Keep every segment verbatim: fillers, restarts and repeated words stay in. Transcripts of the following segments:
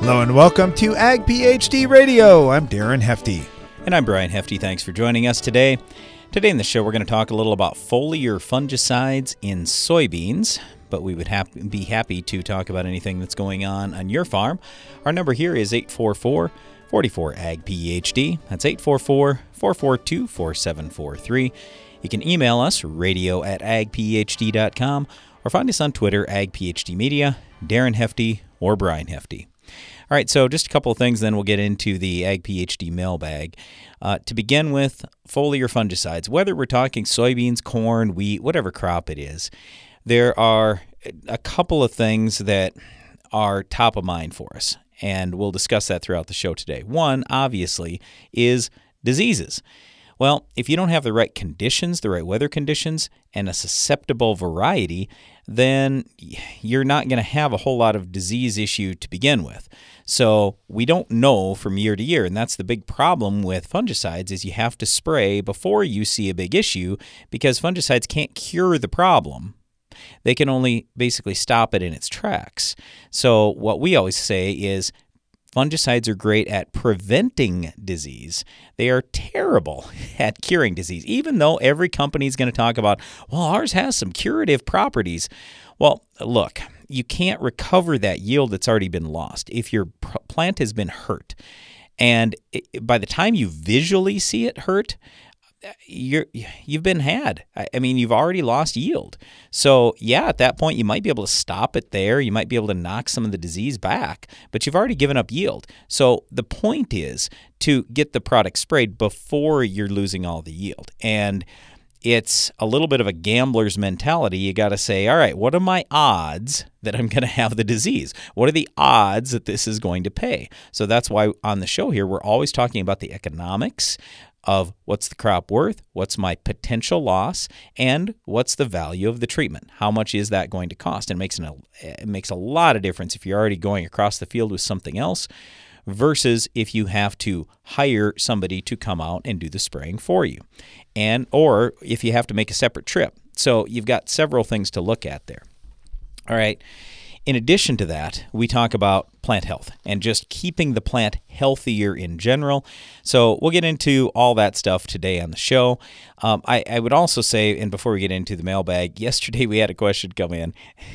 Hello and welcome to Ag PhD Radio. I'm Darren Hefty. And I'm Brian Hefty. Thanks for joining us today. Today in the show, we're going to talk a little about foliar fungicides in soybeans, but we would hap- be happy to talk about anything that's going on on your farm. Our number here is eight four four, four four, A G P H D. That's eight four four, four four two, four seven four three. You can email us, radio at ag p h d dot com, or find us on Twitter, AgPHDmedia, Darren Hefty, or Brian Hefty. All right, so just a couple of things, then we'll get into the Ag PhD mailbag. Uh, to begin with, foliar fungicides, whether we're talking soybeans, corn, wheat, whatever crop it is, there are a couple of things that are top of mind for us, and we'll discuss that throughout the show today. One, obviously, is diseases. Well, if you don't have the right conditions, the right weather conditions, and a susceptible variety, then you're not going to have a whole lot of disease issue to begin with. So we don't know from year to year, and that's the big problem with fungicides is you have to spray before you see a big issue because fungicides can't cure the problem. They can only basically stop it in its tracks. So what we always say is fungicides are great at preventing disease. They are terrible at curing disease, even though every company is going to talk about, well, ours has some curative properties. Well, look, you can't recover that yield that's already been lost if your plant has been hurt. And it, by the time you visually see it hurt, You're, you've been had. I mean, you've already lost yield. So, yeah, at that point, you might be able to stop it there. You might be able to knock some of the disease back, but you've already given up yield. So the point is to get the product sprayed before you're losing all the yield. And it's a little bit of a gambler's mentality. You got to say, all right, what are my odds that I'm going to have the disease? What are the odds that this is going to pay? So that's why on the show here, we're always talking about the economics of what's the crop worth, what's my potential loss, and what's the value of the treatment. How much is that going to cost? And it makes, an, it makes a lot of difference if you're already going across the field with something else versus if you have to hire somebody to come out and do the spraying for you, and or if you have to make a separate trip. So you've got several things to look at there. All right. In addition to that, we talk about plant health and just keeping the plant healthier in general. So we'll get into all that stuff today on the show. Um, I, I would also say, and before we get into the mailbag, yesterday we had a question come in,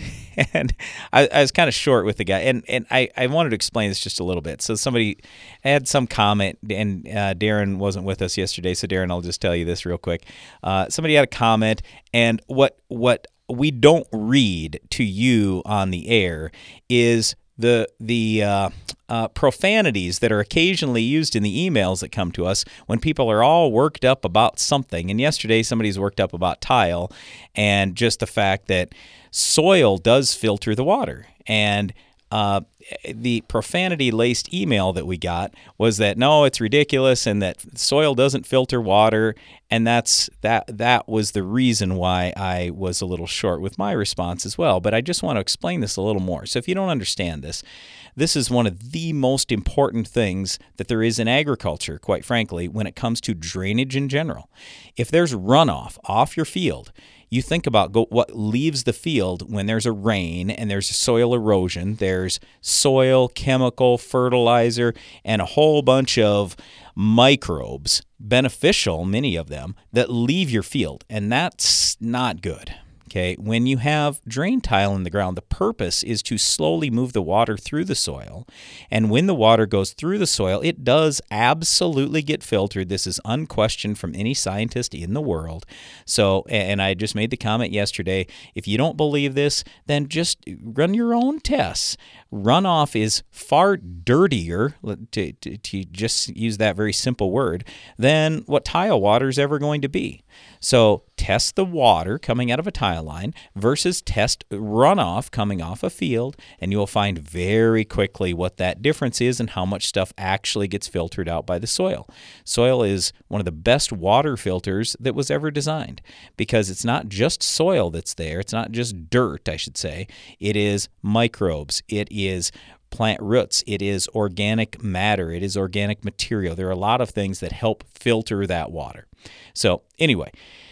and I, I was kind of short with the guy, and, and I, I wanted to explain this just a little bit. So somebody had some comment, and uh, Darren wasn't with us yesterday, so Darren, I'll just tell you this real quick. Uh, somebody had a comment, and what what we don't read to you on the air is the the uh, uh, profanities that are occasionally used in the emails that come to us when people are all worked up about something. And yesterday somebody's worked up about tile and just the fact that soil does filter the water. And uh, the profanity-laced email that we got was that, no, it's ridiculous and that soil doesn't filter water, and that's that that was the reason why I was a little short with my response as well. But I just want to explain this a little more. So if you don't understand this, this is one of the most important things that there is in agriculture, quite frankly, when it comes to drainage in general. If there's runoff off your field, you think about go, what leaves the field when there's a rain and there's soil erosion, there's soil, chemical, fertilizer, and a whole bunch of microbes, beneficial, many of them, that leave your field, and that's not good. Okay, when you have drain tile in the ground, the purpose is to slowly move the water through the soil. And when the water goes through the soil, it does absolutely get filtered. This is unquestioned from any scientist in the world. So, and I just made the comment yesterday, if you don't believe this, then just run your own tests. Runoff is far dirtier, to, to, to just use that very simple word, than what tile water is ever going to be. So test the water coming out of a tile line versus test runoff coming off a field, and you will find very quickly what that difference is and how much stuff actually gets filtered out by the soil. Soil is one of the best water filters that was ever designed because it's not just soil that's there. It's not just dirt, I should say. It is microbes. It is plant roots. It is organic matter. It is organic material. There are a lot of things that help filter that water. So anyway,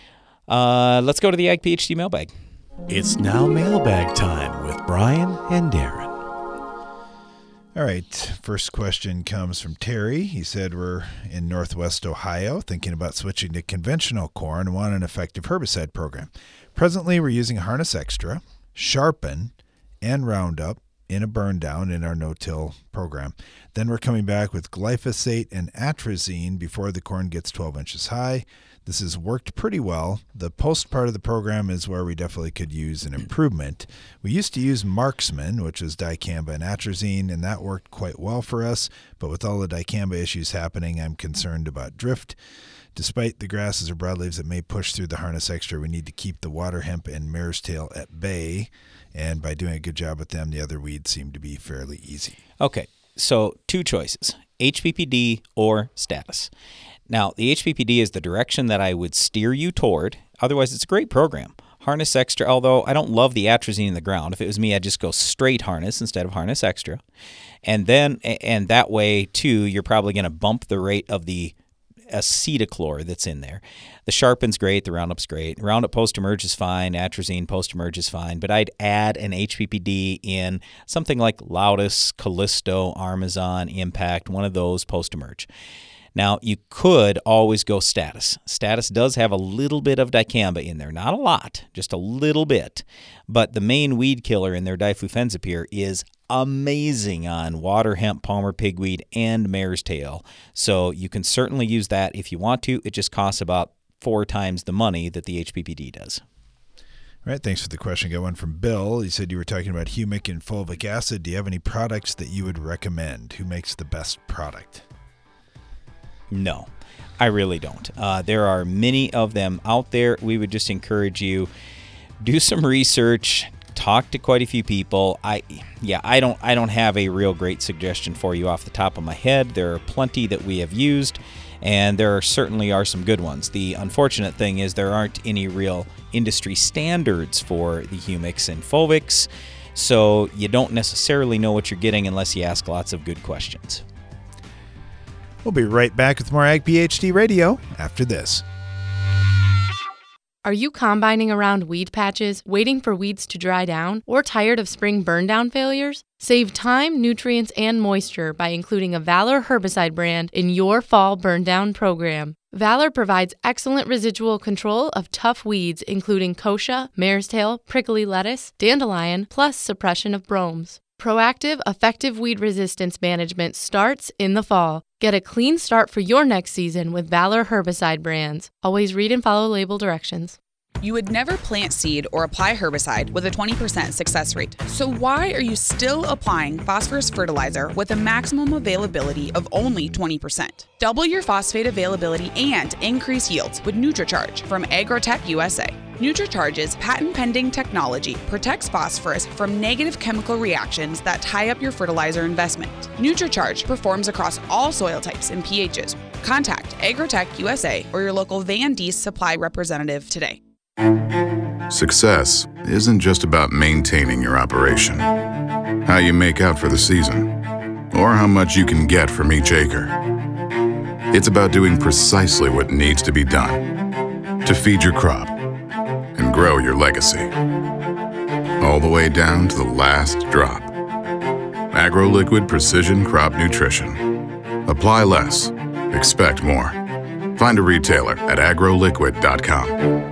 uh, let's go to the Ag PhD mailbag. It's now mailbag time with Brian and Darren. All right, first question comes from Terry. He said we're in Northwest Ohio thinking about switching to conventional corn and want an effective herbicide program. Presently, we're using Harness Extra, Sharpen, and Roundup in a burn down in our no-till program. Then we're coming back with glyphosate and atrazine before the corn gets twelve inches high. This has worked pretty well. The post part of the program is where we definitely could use an improvement. We used to use Marksman, which is dicamba and atrazine, and that worked quite well for us. But with all the dicamba issues happening, I'm concerned about drift. Despite the grasses or broadleaves that may push through the Harness Extra, we need to keep the water hemp and mare's tail at bay. And by doing a good job with them, the other weeds seem to be fairly easy. Okay, so two choices, H P P D or status. Now, the H P P D is the direction that I would steer you toward. Otherwise, it's a great program. Harness Extra, although I don't love the atrazine in the ground. If it was me, I'd just go straight Harness instead of Harness Extra. And then, and that way, too, you're probably going to bump the rate of the acetochlor that's in there. The Sharpen's great. The Roundup's great. Roundup post-emerge is fine. Atrazine post-emerge is fine. But I'd add an H P P D in something like Loudus, Callisto, Armazon, Impact, one of those post-emerge. Now, you could always go status. Status does have a little bit of dicamba in there. Not a lot, just a little bit. But the main weed killer in their diflufenzapyr is amazing on water hemp, palmer pigweed, and mare's tail. So you can certainly use that if you want to. It just costs about four times the money that the H P P D does. All right, thanks for the question. Got one from Bill. He said you were talking about humic and fulvic acid. Do you have any products that you would recommend? Who makes the best product? No, I really don't. Uh, there are many of them out there. We would just encourage you, do some research, talk to quite a few people. I, yeah, I don't, I don't have a real great suggestion for you off the top of my head. There are plenty that we have used, and there are, certainly are some good ones. The unfortunate thing is there aren't any real industry standards for the humics and fulvics, so you don't necessarily know what you're getting unless you ask lots of good questions. We'll be right back with more Ag PhD Radio after this. Are you combining around weed patches, waiting for weeds to dry down, or tired of spring burn down failures? Save time, nutrients, and moisture by including a Valor herbicide brand in your fall burn down program. Valor provides excellent residual control of tough weeds including kochia, mare's tail, prickly lettuce, dandelion, plus suppression of bromes. Proactive, effective weed resistance management starts in the fall. Get a clean start for your next season with Valor herbicide brands. Always read and follow label directions. You would never plant seed or apply herbicide with a twenty percent success rate. So why are you still applying phosphorus fertilizer with a maximum availability of only twenty percent? Double your phosphate availability and increase yields with NutriCharge from Agrotech U S A. NutriCharge's patent-pending technology protects phosphorus from negative chemical reactions that tie up your fertilizer investment. NutriCharge performs across all soil types and pHs. Contact Agrotech U S A or your local Van Dees supply representative today. Success isn't just about maintaining your operation, how you make out for the season, or how much you can get from each acre. It's about doing precisely what needs to be done to feed your crop and grow your legacy, all the way down to the last drop. AgroLiquid Precision Crop Nutrition. Apply less, expect more. Find a retailer at agro liquid dot com.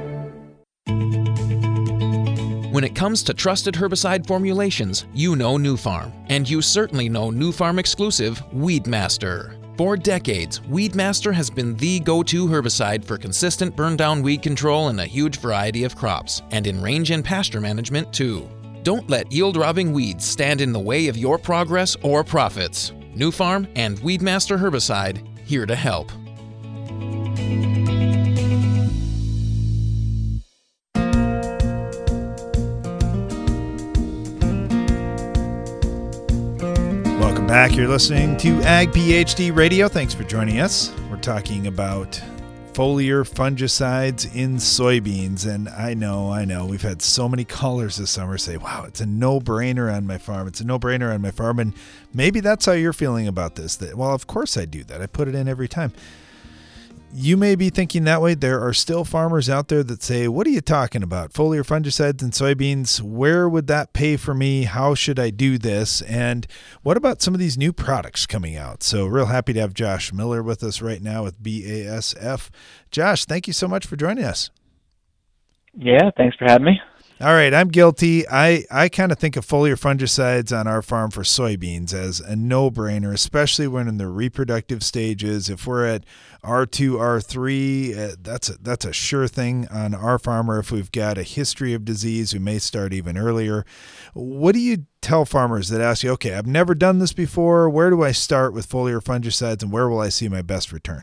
When it comes to trusted herbicide formulations, you know Nufarm, and you certainly know Nufarm exclusive Weedmaster. For decades, Weedmaster has been the go-to herbicide for consistent burn-down weed control in a huge variety of crops, and in range and pasture management too. Don't let yield-robbing weeds stand in the way of your progress or profits. Nufarm and Weedmaster herbicide, here to help. Welcome back. You're listening to Ag PhD Radio. Thanks for joining us. We're talking about foliar fungicides in soybeans. And I know, I know, we've had so many callers this summer say, wow, it's a no-brainer on my farm. It's a no-brainer on my farm. And maybe that's how you're feeling about this. That, well, of course I do that. I put it in every time. you may be thinking that way. There are still farmers out there that say, what are you talking about? Foliar fungicides and soybeans, where would that pay for me? How should I do this? And what about some of these new products coming out? So real happy to have Josh Miller with us right now with B A S F. Josh, thank you so much for joining us. Yeah, thanks for having me. All right, I'm guilty. I, I kind of think of foliar fungicides on our farm for soybeans as a no-brainer, especially when in the reproductive stages. If we're at R two, R three, uh, that's a, that's a sure thing on our farm. Or if we've got a history of disease, we may start even earlier. What do you tell farmers that ask you, okay, I've never done this before. Where do I start with foliar fungicides, and where will I see my best return?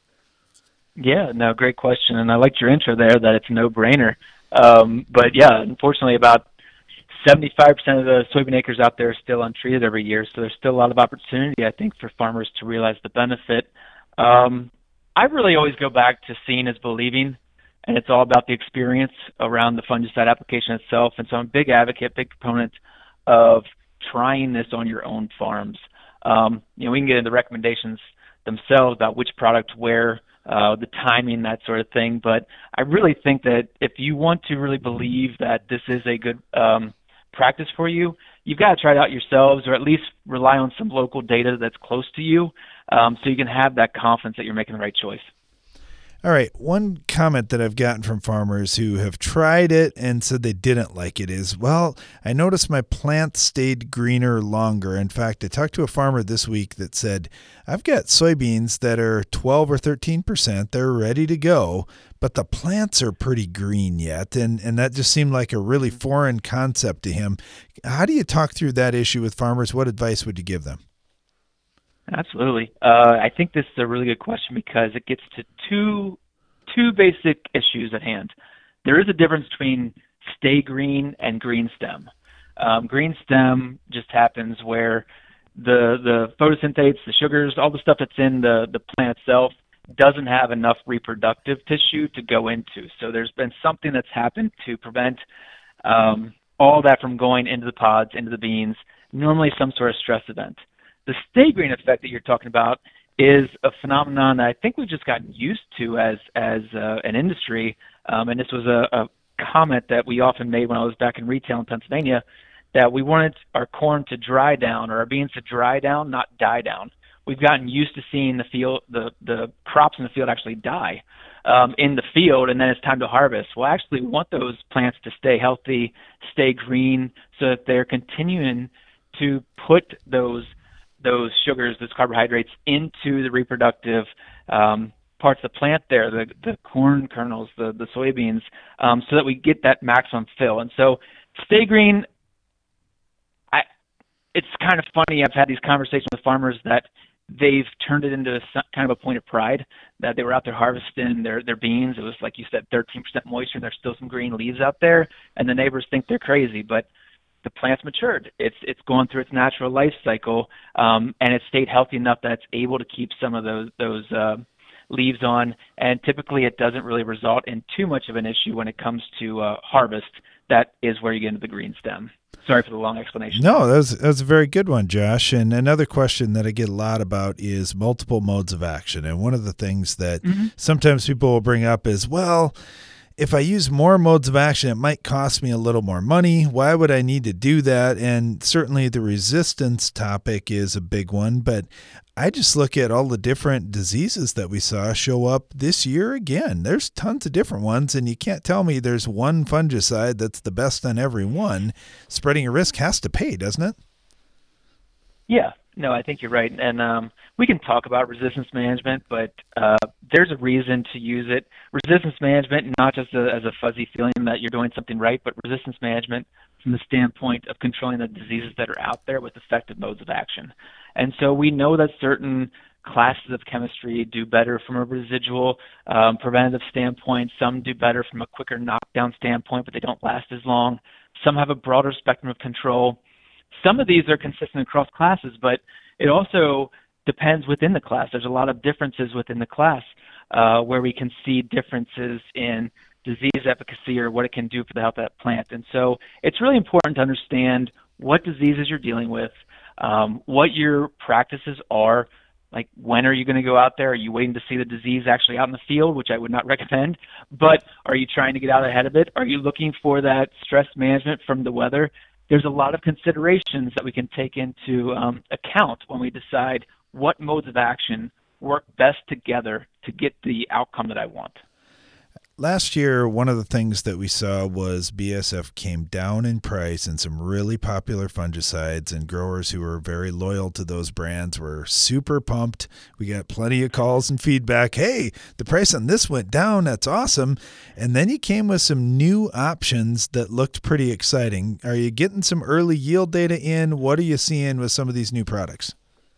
Yeah, no, great question. And I liked your intro there that it's a no-brainer. Um, but yeah, unfortunately, about seventy-five percent of the soybean acres out there are still untreated every year. So there's still a lot of opportunity, I think, for farmers to realize the benefit. Um, I really always go back to seeing is believing, and it's all about the experience around the fungicide application itself. And so I'm a big advocate, big proponent of trying this on your own farms. Um, you know, we can get into recommendations themselves about which product where, uh, the timing, that sort of thing. But I really think that if you want to really believe that this is a good um, practice for you, you've got to try it out yourselves, or at least rely on some local data that's close to you, um, so you can have that confidence that you're making the right choice. All right. One comment that I've gotten from farmers who have tried it and said they didn't like it is, well, I noticed my plants stayed greener longer. In fact, I talked to a farmer this week that said, I've got soybeans that are twelve or thirteen percent. They're ready to go, but the plants are pretty green yet. And, and that just seemed like a really foreign concept to him. How do you talk through that issue with farmers? What advice would you give them? Absolutely. Uh, I think this is a really good question because it gets to two two basic issues at hand. There is a difference between stay green and green stem. Um, green stem just happens where the the photosynthetates, the sugars, all the stuff that's in the, the plant itself doesn't have enough reproductive tissue to go into. So there's been something that's happened to prevent um, all that from going into the pods, into the beans, normally some sort of stress event. The stay green effect that you're talking about is a phenomenon that I think we've just gotten used to as as uh, an industry. Um, and this was a, a comment that we often made when I was back in retail in Pennsylvania, that we wanted our corn to dry down or our beans to dry down, not die down. We've gotten used to seeing the field, the, the crops in the field actually die um, in the field, and then it's time to harvest. Well, actually, we want those plants to stay healthy, stay green, so that they're continuing to put those those sugars, those carbohydrates into the reproductive um, parts of the plant there, the, the corn kernels, the, the soybeans, um, so that we get that maximum fill. And so stay green, I, it's kind of funny. I've had these conversations with farmers that they've turned it into a, kind of a point of pride, that they were out there harvesting their, their beans. It was, like you said, thirteen percent moisture, and there's still some green leaves out there, and the neighbors think they're crazy. But the plant's matured. It's it's going through its natural life cycle, um, and it's stayed healthy enough that it's able to keep some of those those uh, leaves on. And typically, it doesn't really result in too much of an issue when it comes to uh, harvest. That is where you get into the green stem. Sorry for the long explanation. No, that was, that was a very good one, Josh. And another question that I get a lot about is multiple modes of action. And one of the things that mm-hmm. sometimes people will bring up is, well, if I use more modes of action, it might cost me a little more money. Why would I need to do that? And certainly the resistance topic is a big one, but I just look at all the different diseases that we saw show up this year again. There's tons of different ones, and you can't tell me there's one fungicide that's the best on every one. Spreading a risk has to pay, doesn't it? Yeah. No, I think you're right. And um, we can talk about resistance management, but uh, there's a reason to use it. Resistance management, not just a, as a fuzzy feeling that you're doing something right, but resistance management from the standpoint of controlling the diseases that are out there with effective modes of action. And so we know that certain classes of chemistry do better from a residual um, preventative standpoint. Some do better from a quicker knockdown standpoint, but they don't last as long. Some have a broader spectrum of control. Some of these are consistent across classes, but it also depends within the class. There's a lot of differences within the class uh, where we can see differences in disease efficacy or what it can do for the health of that plant. And so it's really important to understand what diseases you're dealing with, um, what your practices are, Like, when are you going to go out there? Are you waiting to see the disease actually out in the field, which I would not recommend? But are you trying to get out ahead of it? Are you looking for that stress management from the weather? There's a lot of considerations that we can take into um, account when we decide what modes of action work best together to get the outcome that I want. Last year, one of the things that we saw was B S F came down in price in some really popular fungicides, and growers who were very loyal to those brands were super pumped. We got plenty of calls and feedback. Hey, the price on this went down. That's awesome. And then you came with some new options that looked pretty exciting. Are you getting some early yield data in? What are you seeing with some of these new products?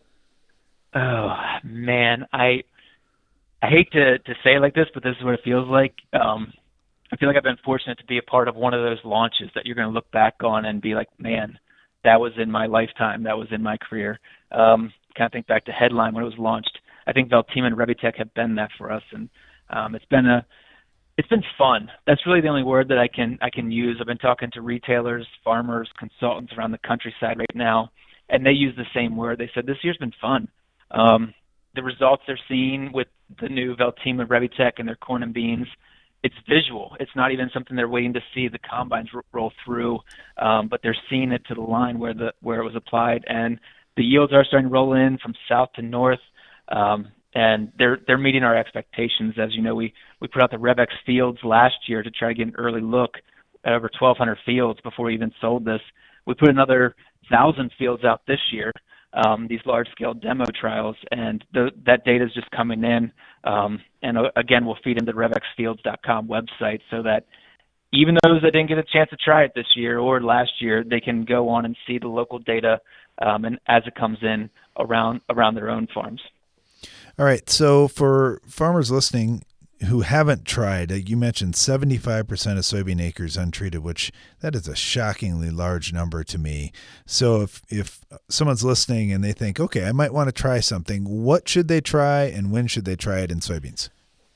Oh, man, I... I hate to, to say it like this, but this is what it feels like. Um, I feel like I've been fortunate to be a part of one of those launches that you're going to look back on and be like, man, that was in my lifetime. That was in my career. Um, kind of think back to Headline when it was launched. I think Veltima and Revitec have been that for us, and um, it's been a, it's been fun. That's really the only word that I can I can use. I've been talking to retailers, farmers, consultants around the countryside right now, and they use the same word. They said this year's been fun. Um, the results they're seeing with the new Veltima Revitec and their corn and beans, it's visual. It's not even something they're waiting to see the combines r- roll through, um, but they're seeing it to the line where the where it was applied, and the yields are starting to roll in from south to north, um, and they're they're meeting our expectations. As you know, we we put out the Revex fields last year to try to get an early look at over twelve hundred fields before we even sold this. We put another one thousand fields out this year. Um, these large-scale demo trials, and the, that data is just coming in. Um, and uh, again, we'll feed into the revex fields dot com website so that even those that didn't get a chance to try it this year or last year, they can go on and see the local data um, and as it comes in around around their own farms. All right. So for farmers listening who haven't tried, uh, you mentioned seventy-five percent of soybean acres untreated, which that is a shockingly large number to me. So if, if someone's listening and they think, okay, I might want to try something, what should they try and when should they try it in soybeans?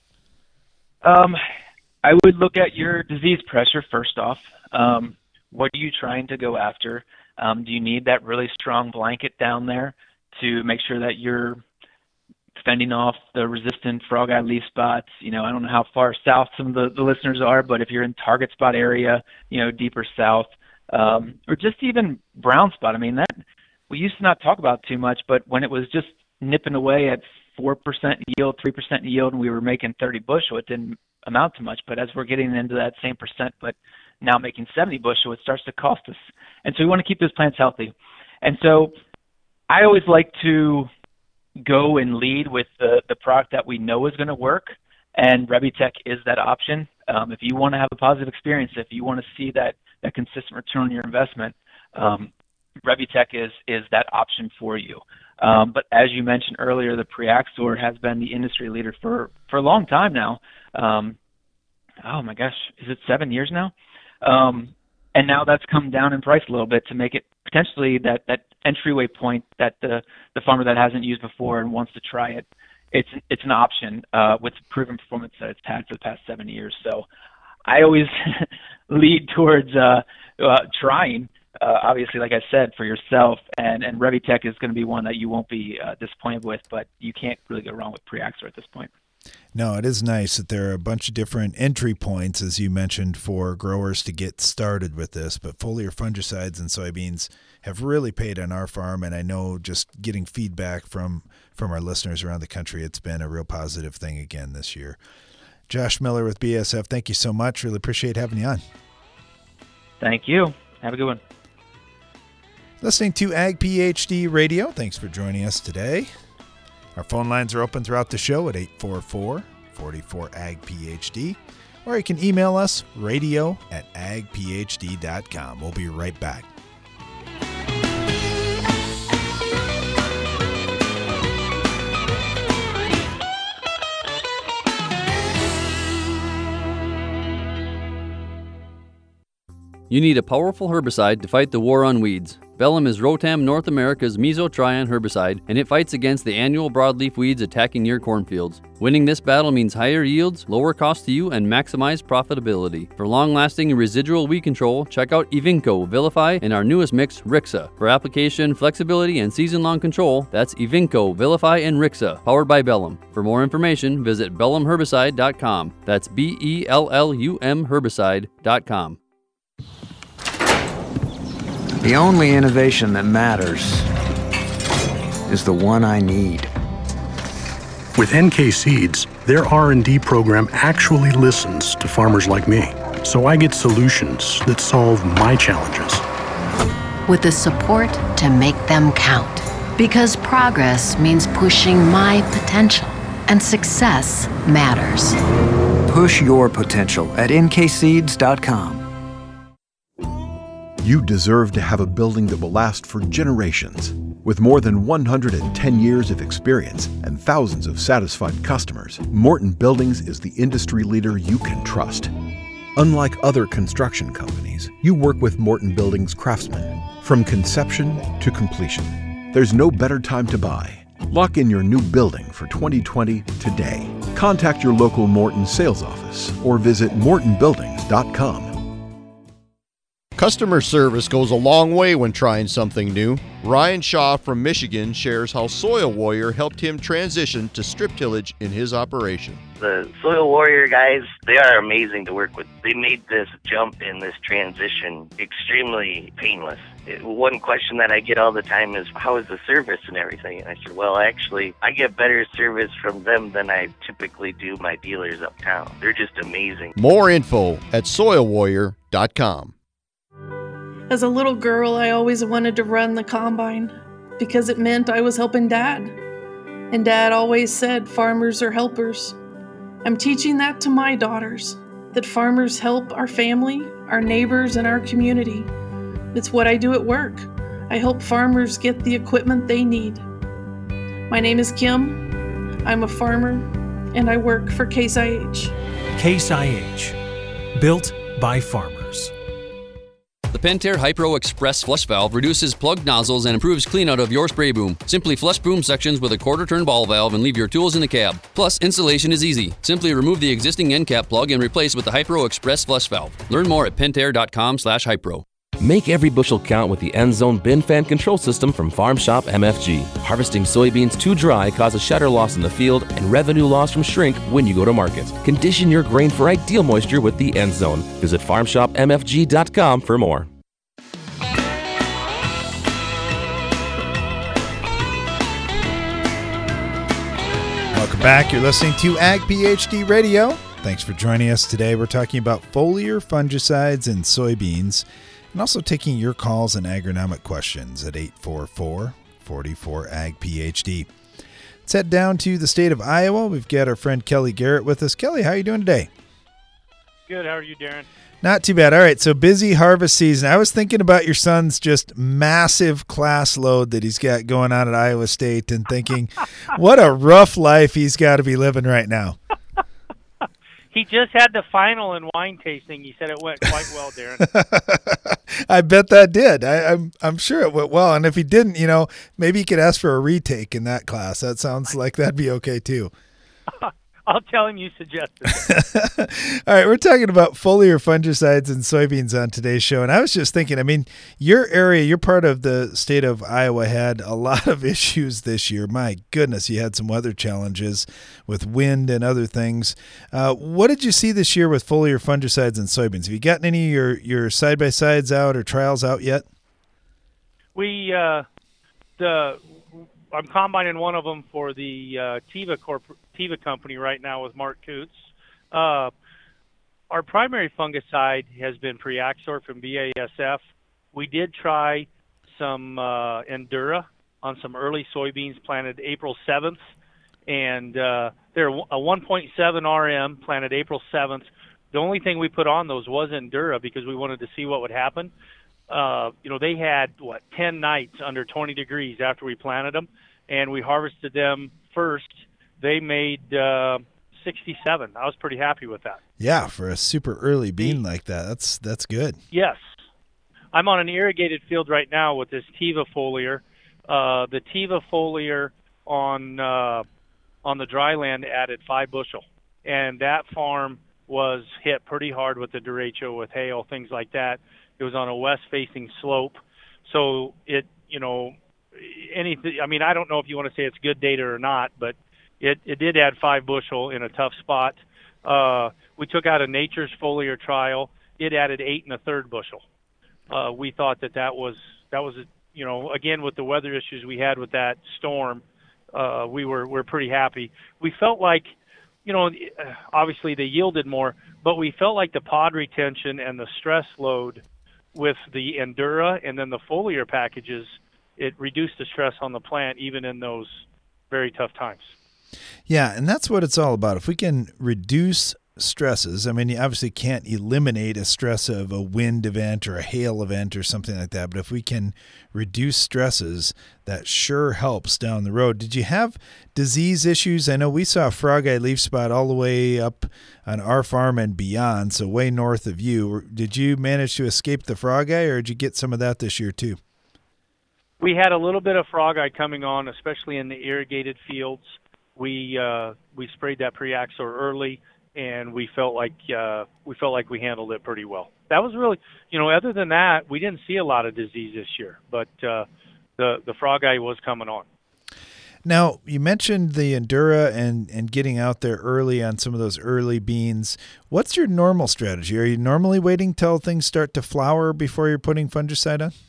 Um, I would look at your disease pressure first off. Um, what are you trying to go after? Um, do you need that really strong blanket down there to make sure that you're fending off the resistant frog eye leaf spots? You know, I don't know how far south some of the, the listeners are, but if you're in target spot area, you know, deeper south, um, or just even brown spot. I mean, that we used to not talk about too much, but when it was just nipping away at four percent yield, three percent yield, and we were making thirty bushel, it didn't amount to much. But as we're getting into that same percent, but now making seventy bushel, it starts to cost us. And so we want to keep those plants healthy. And so I always like to go and lead with the, the product that we know is going to work, and Revitec is that option. Um, if you want to have a positive experience, if you want to see that, that consistent return on your investment, um, Revitec is is that option for you. Um, but as you mentioned earlier, the Preaxor has been the industry leader for, for a long time now. Um, oh my gosh, is it seven years now? Um, and now that's come down in price a little bit to make it potentially that, that entryway point that the, the farmer that hasn't used before and wants to try it, it's it's an option uh, with the proven performance that it's had for the past seven years. So I always lead towards uh, uh, trying, uh, obviously, like I said, for yourself, and, and Revitec is going to be one that you won't be uh, disappointed with, but you can't really go wrong with Preaxor at this point. No, it is nice that there are a bunch of different entry points, as you mentioned, for growers to get started with this. But foliar fungicides and soybeans have really paid on our farm, and I know just getting feedback from, from our listeners around the country, it's been a real positive thing again this year. Josh Miller with B S F, thank you so much. Really appreciate having you on. Thank you. Have a good one. Listening to Ag PhD Radio, thanks for joining us today. Our phone lines are open throughout the show at eight four four, four four, A G P H D, or you can email us, radio at ag p h d dot com. We'll be right back. You need a powerful herbicide to fight the war on weeds. Bellum is Rotam North America's mesotrione herbicide, and it fights against the annual broadleaf weeds attacking your cornfields. Winning this battle means higher yields, lower cost to you, and maximized profitability. For long-lasting residual weed control, check out Evinco, Vilify, and our newest mix, Rixa. For application, flexibility, and season-long control, that's Evinco, Vilify, and Rixa, powered by Bellum. For more information, visit bellum herbicide dot com. That's B E L L U M herbicide dot com. The only innovation that matters is the one I need. With N K Seeds, their R and D program actually listens to farmers like me, so I get solutions that solve my challenges. With the support to make them count. Because progress means pushing my potential, and success matters. Push your potential at N K seeds dot com. You deserve to have a building that will last for generations. With more than one hundred ten years of experience and thousands of satisfied customers, Morton Buildings is the industry leader you can trust. Unlike other construction companies, you work with Morton Buildings craftsmen from conception to completion. There's no better time to buy. Lock in your new building for twenty twenty today. Contact your local Morton sales office or visit morton buildings dot com. Customer service goes a long way when trying something new. Ryan Shaw from Michigan shares how Soil Warrior helped him transition to strip tillage in his operation. The Soil Warrior guys, they are amazing to work with. They made this jump in this transition extremely painless. It, one question that I get all the time is, how is the service and everything? And I said, well, actually, I get better service from them than I typically do my dealers uptown. They're just amazing. More info at soil warrior dot com. As a little girl, I always wanted to run the combine because it meant I was helping Dad. And Dad always said farmers are helpers. I'm teaching that to my daughters, that farmers help our family, our neighbors, and our community. It's what I do at work. I help farmers get the equipment they need. My name is Kim. I'm a farmer, and I work for Case I H. Case I H, built by farmers. The Pentair Hypro Express flush valve reduces plugged nozzles and improves cleanout of your spray boom. Simply flush boom sections with a quarter-turn ball valve and leave your tools in the cab. Plus, installation is easy. Simply remove the existing end cap plug and replace with the Hypro Express flush valve. Learn more at pentair dot com slash hypro. Make every bushel count with the End Zone bin fan control system from Farm Shop M F G. Harvesting soybeans too dry causes shatter loss in the field and revenue loss from shrink when you go to market. Condition your grain for ideal moisture with the End Zone. Visit farm shop m f g dot com for more. Welcome back. You're listening to Ag PhD Radio. Thanks for joining us today. We're talking about foliar fungicides in soybeans and also taking your calls and agronomic questions at eight four four, four four, A G P H D. Let's head down to the state of Iowa. We've got our friend Kelly Garrett with us. Kelly, how are you doing today? Good. How are you, Darren? Not too bad. All right, so busy harvest season. I was thinking about your son's just massive class load that he's got going on at Iowa State and thinking, what a rough life he's got to be living right now. He just had the final in wine tasting. He said it went quite well, Darren. I bet that did. I, I'm I'm sure it went well. And if he didn't, you know, maybe he could ask for a retake in that class. That sounds like that'd be okay too. I'll tell him you suggested it. All right, we're talking about foliar fungicides and soybeans on today's show. And I was just thinking, I mean, your area, your part of the state of Iowa had a lot of issues this year. My goodness, you had some weather challenges with wind and other things. Uh, what did you see this year with foliar fungicides and soybeans? Have you gotten any of your, your side-by-sides out or trials out yet? We, uh, the... I'm combining one of them for the uh, Teva Corp- Teva company right now with Mark Coots. Uh, our primary fungicide has been Preaxor from B A S F. We did try some uh, Endura on some early soybeans planted April seventh, and uh, they're a one point seven R M planted April seventh. The only thing we put on those was Endura because we wanted to see what would happen. Uh, you know, they had, what, ten nights under twenty degrees after we planted them, and we harvested them first. They made uh, sixty-seven. I was pretty happy with that. Yeah, for a super early bean like that, that's that's good. Yes. I'm on an irrigated field right now with this Tiva foliar. Uh, the Tiva foliar on uh, on the dry land added five bushel, and that farm was hit pretty hard with the derecho, with hail, things like that. It was on a west-facing slope, so it, you know, anything. I mean, I don't know if you want to say it's good data or not, but it, it did add five bushel in a tough spot. Uh, we took out a Nature's foliar trial. It added eight and a third bushel. Uh, we thought that that was that was you know, again, with the weather issues we had with that storm, uh, we were we're pretty happy. We felt like, you know, obviously they yielded more, but we felt like the pod retention and the stress load with the Endura and then the foliar packages, it reduced the stress on the plant even in those very tough times. Yeah, and that's what it's all about. If we can reduce stresses, I mean, you obviously can't eliminate a stress of a wind event or a hail event or something like that, but if we can reduce stresses, that sure helps down the road. Did you have disease issues? I know we saw frog eye leaf spot all the way up on our farm and beyond, so way north of you. Did you manage to escape the frog eye, or did you get some of that this year too? We had a little bit of frog eye coming on, especially in the irrigated fields. We uh, we sprayed that pre-Axor early, and we felt like uh, we felt like we handled it pretty well. That was really, you know, other than that, we didn't see a lot of disease this year, but uh, the the frog eye was coming on. Now, you mentioned the Endura and, and getting out there early on some of those early beans. What's your normal strategy? Are you normally waiting till things start to flower before you're putting fungicide on?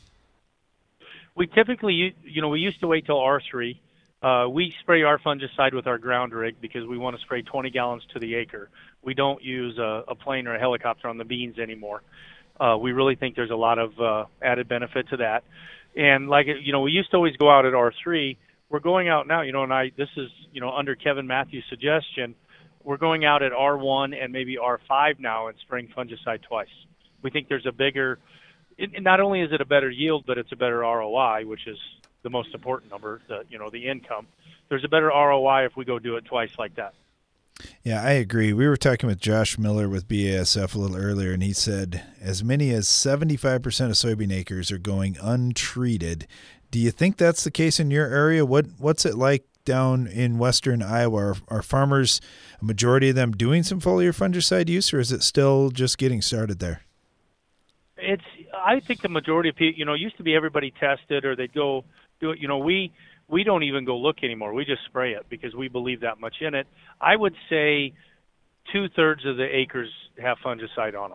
We typically, you know, we used to wait till R three. Uh, we spray our fungicide with our ground rig because we want to spray twenty gallons to the acre. We don't use a, a plane or a helicopter on the beans anymore. Uh, we really think there's a lot of uh, added benefit to that. And like, you know, we used to always go out at R three. We're going out now, you know, and I, this is, you know, under Kevin Matthews' suggestion, we're going out at R one and maybe R five now and spraying fungicide twice. We think there's a bigger, it, not only is it a better yield, but it's a better R O I, which is the most important number, the, you know, the income. There's a better R O I if we go do it twice like that. Yeah, I agree. We were talking with Josh Miller with B A S F a little earlier, and he said as many as seventy-five percent of soybean acres are going untreated. Do you think that's the case in your area? What What's it like down in western Iowa? Are, are farmers, a majority of them, doing some foliar fungicide use, or is it still just getting started there? It's, I think the majority of people, you know, it used to be everybody tested or they'd go do it. You know, we we don't even go look anymore. We just spray it because we believe that much in it. I would say two-thirds of the acres have fungicide on them.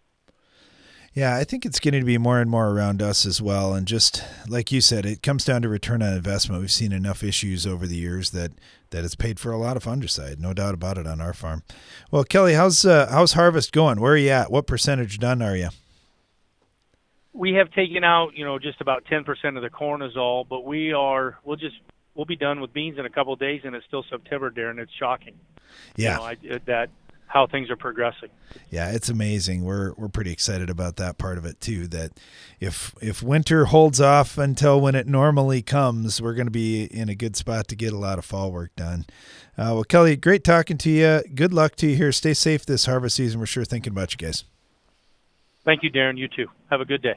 Yeah, I think it's getting to be more and more around us as well. And just like you said, it comes down to return on investment. We've seen enough issues over the years that, that it's paid for a lot of fungicide. No doubt about it on our farm. Well, Kelly, how's uh, how's harvest going? Where are you at? What percentage done are you? We have taken out, you know, just about ten percent of the cortisol, but we are, we'll just, we'll be done with beans in a couple of days, and it's still September, Darren. It's shocking. Yeah. You know, I, that, how things are progressing. Yeah, it's amazing. We're we're pretty excited about that part of it too. That if if winter holds off until when it normally comes, we're going to be in a good spot to get a lot of fall work done. Uh, well, Kelly, great talking to you. Good luck to you here. Stay safe this harvest season. We're sure thinking about you guys. Thank you, Darren. You too. Have a good day.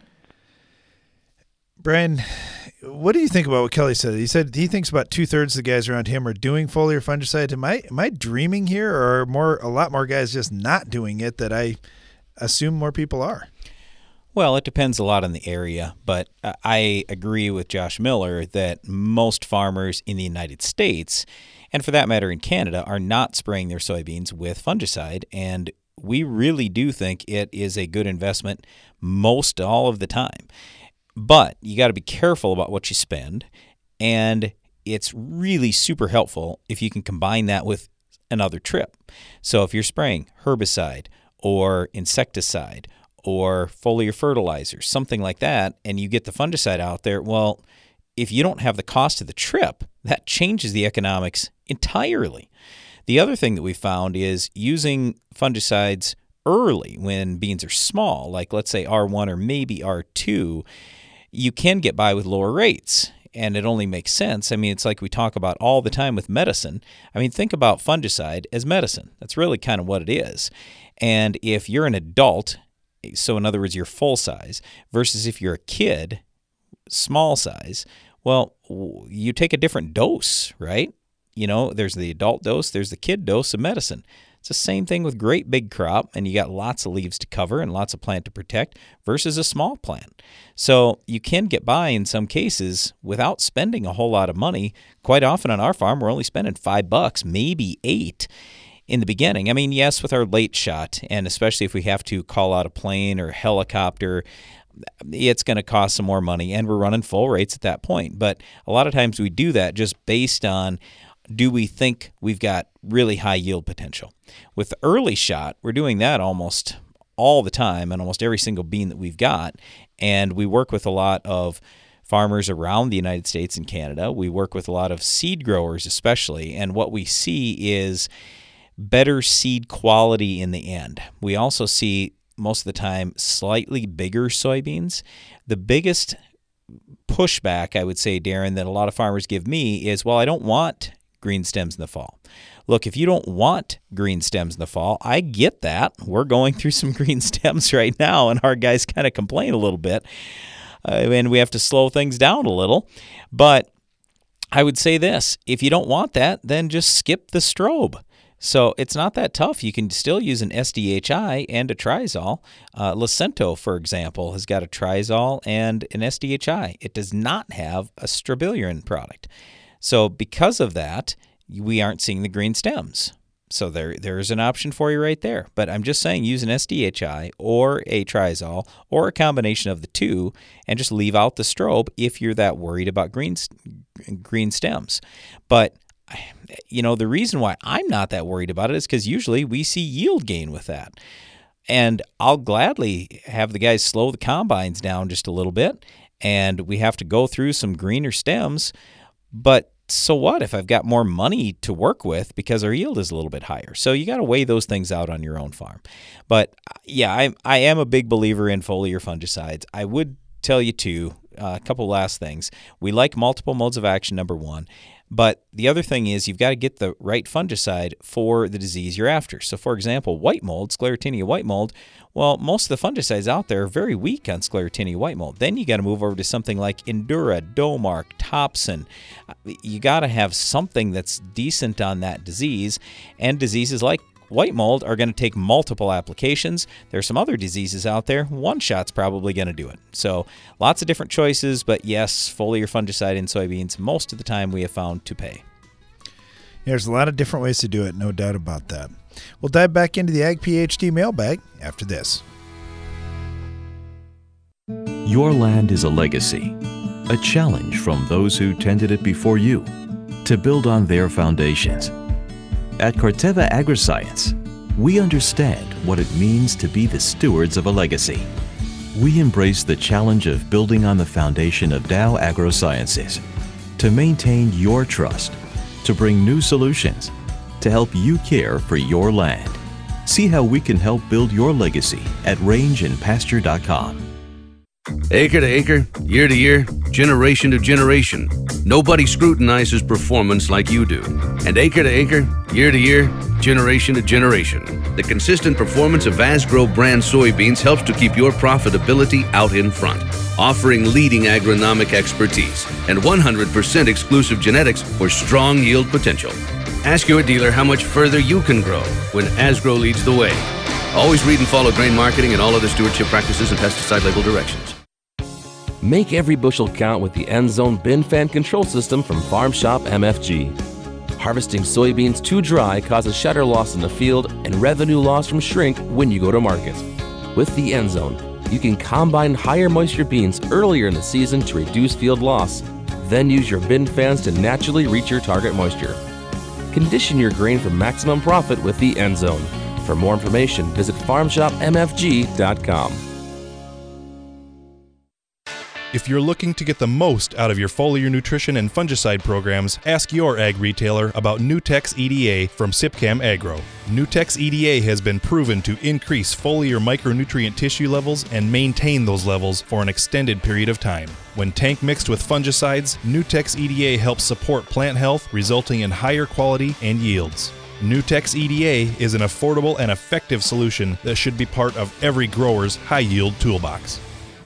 Brian, what do you think about what Kelly said? He said he thinks about two-thirds of the guys around him are doing foliar fungicide. Am I, am I dreaming here, or are more, a lot more guys just not doing it that I assume more people are? Well, it depends a lot on the area, but I agree with Josh Miller that most farmers in the United States, and for that matter in Canada, are not spraying their soybeans with fungicide, and we really do think it is a good investment most all of the time. But you got to be careful about what you spend, and it's really super helpful if you can combine that with another trip. So if you're spraying herbicide or insecticide or foliar fertilizer, something like that, and you get the fungicide out there, well, if you don't have the cost of the trip, that changes the economics entirely. The other thing that we found is using fungicides early when beans are small, like let's say R one or maybe R two, you can get by with lower rates, and it only makes sense. I mean, it's like we talk about all the time with medicine. I mean, think about fungicide as medicine. That's really kind of what it is. And if you're an adult so in other words, you're full size, versus if you're a kid, small size, well, you take a different dose, right? You know, there's the adult dose, there's the kid dose of medicine. It's the same thing with great big crop, and you got lots of leaves to cover and lots of plant to protect versus a small plant. So you can get by in some cases without spending a whole lot of money. Quite often on our farm, we're only spending five bucks, maybe eight in the beginning. I mean, yes, with our late shot, and especially if we have to call out a plane or helicopter, it's going to cost some more money, and we're running full rates at that point. But a lot of times we do that just based on, do we think we've got really high yield potential? With the early shot, we're doing that almost all the time and almost every single bean that we've got. And we work with a lot of farmers around the United States and Canada. We work with a lot of seed growers especially. And what we see is better seed quality in the end. We also see most of the time slightly bigger soybeans. The biggest pushback, I would say, Darren, that a lot of farmers give me is, well, I don't want green stems in the fall. Look, if you don't want green stems in the fall, I get that. We're going through some green stems right now, and our guys kind of complain a little bit, uh, and we have to slow things down a little. But I would say this, if you don't want that, then just skip the strobe. So it's not that tough. You can still use an S D H I and a Trizol. Uh, Lacento, for example, has got a Trizol and an S D H I. It does not have a strobilurin product. So because of that, we aren't seeing the green stems. So there, there's an option for you right there. But I'm just saying use an S D H I or a Trizol or a combination of the two and just leave out the strobe if you're that worried about green, green stems. But you know, the reason why I'm not that worried about it is because usually we see yield gain with that. And I'll gladly have the guys slow the combines down just a little bit, and we have to go through some greener stems. But so what if I've got more money to work with because our yield is a little bit higher? So you got to weigh those things out on your own farm. But yeah, I, I am a big believer in foliar fungicides. I would tell you too, uh, a couple last things. We like multiple modes of action, number one. But the other thing is you've got to get the right fungicide for the disease you're after. So, for example, white mold, Sclerotinia white mold, well, most of the fungicides out there are very weak on Sclerotinia white mold. Then you got to move over to something like Endura, Domark, Topsin. You got to have something that's decent on that disease. And diseases like white mold are going to take multiple applications. There's some other diseases out there. One shot's probably going to do it. So lots of different choices, but yes, foliar fungicide in soybeans, most of the time we have found to pay. There's a lot of different ways to do it, no doubt about that. We'll dive back into the Ag PhD mailbag after this. Your land is a legacy, a challenge from those who tended it before you, to build on their foundations. At Corteva Agriscience, we understand what it means to be the stewards of a legacy. We embrace the challenge of building on the foundation of Dow AgroSciences to maintain your trust, to bring new solutions, to help you care for your land. See how we can help build your legacy at range and pasture dot com. Acre to acre, year to year, generation to generation, nobody scrutinizes performance like you do. And acre to acre, year to year, generation to generation, the consistent performance of Asgrow brand soybeans helps to keep your profitability out in front, offering leading agronomic expertise and one hundred percent exclusive genetics for strong yield potential. Ask your dealer how much further you can grow when Asgrow leads the way. Always read and follow grain marketing and all other stewardship practices and pesticide label directions. Make every bushel count with the End Zone Bin Fan Control System from Farm Shop M F G. Harvesting soybeans too dry causes shutter loss in the field and revenue loss from shrink when you go to market. With the End Zone, you can combine higher moisture beans earlier in the season to reduce field loss, then use your bin fans to naturally reach your target moisture. Condition your grain for maximum profit with the End Zone. For more information, visit farm shop m f g dot com. If you're looking to get the most out of your foliar nutrition and fungicide programs, ask your ag retailer about Nutex E D A from Sipcam Agro. Nutex E D A has been proven to increase foliar micronutrient tissue levels and maintain those levels for an extended period of time. When tank mixed with fungicides, Nutex E D A helps support plant health, resulting in higher quality and yields. Nutex E D A is an affordable and effective solution that should be part of every grower's high-yield toolbox.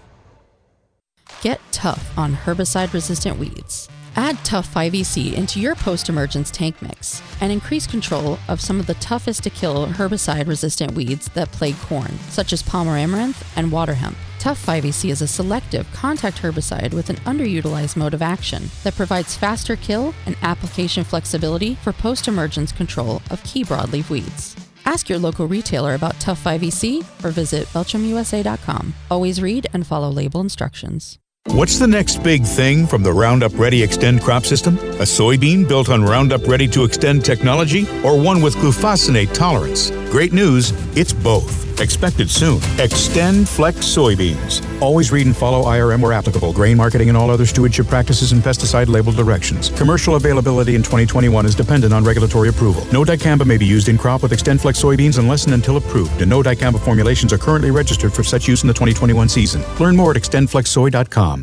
Get tough on herbicide-resistant weeds. Add Tough five E C into your post-emergence tank mix and increase control of some of the toughest to kill herbicide-resistant weeds that plague corn, such as palmer amaranth and water hemp. Tough five E C is a selective contact herbicide with an underutilized mode of action that provides faster kill and application flexibility for post-emergence control of key broadleaf weeds. Ask your local retailer about Tough five E C or visit belcham u s a dot com. Always read and follow label instructions. What's the next big thing from the Roundup Ready Extend crop system? A soybean built on Roundup Ready to Extend technology, or one with glufosinate tolerance? Great news, it's both. Expected soon. Extend Flex soybeans. Always read and follow I R M where applicable, grain marketing and all other stewardship practices and pesticide label directions. Commercial availability in twenty twenty-one is dependent on regulatory approval. No dicamba may be used in crop with Extend Flex soybeans unless and until approved, and no dicamba formulations are currently registered for such use in the twenty twenty-one season. Learn more at extend flex soy dot com.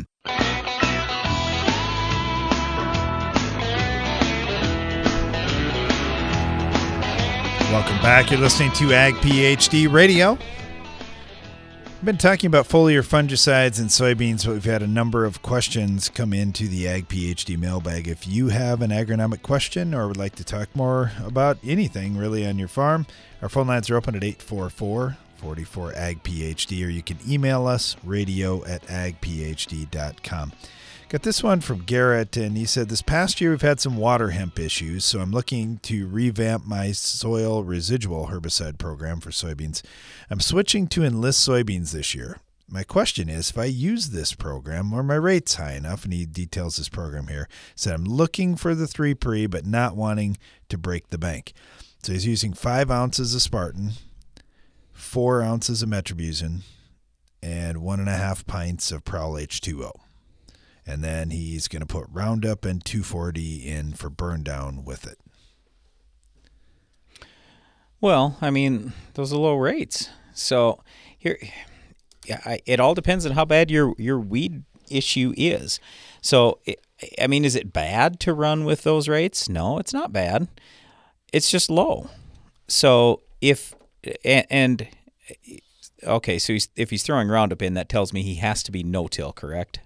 Welcome back. You're listening to Ag PhD Radio. We've been talking about foliar fungicides and soybeans, but we've had a number of questions come into the Ag PhD mailbag. If you have an agronomic question or would like to talk more about anything really on your farm, our phone lines are open at eight four four, four four, A G P H D, or you can email us, radio at ag p h d dot com. Got this one from Garrett, and he said, this past year we've had some water hemp issues, so I'm looking to revamp my soil residual herbicide program for soybeans. I'm switching to Enlist soybeans this year. My question is, if I use this program, are my rates high enough? And he details his program here. He said, I'm looking for the three pre, but not wanting to break the bank. So he's using five ounces of Spartan, four ounces of Metribuzin, and one and a half pints of Prowl H two O. And then he's going to put Roundup and two four-D in for burn down with it. Well, I mean, those are low rates. So here, yeah, I, it all depends on how bad your, your weed issue is. So, it, I mean, is it bad to run with those rates? No, it's not bad. It's just low. So if, and, and okay, so he's, if he's throwing Roundup in, that tells me he has to be no-till, correct?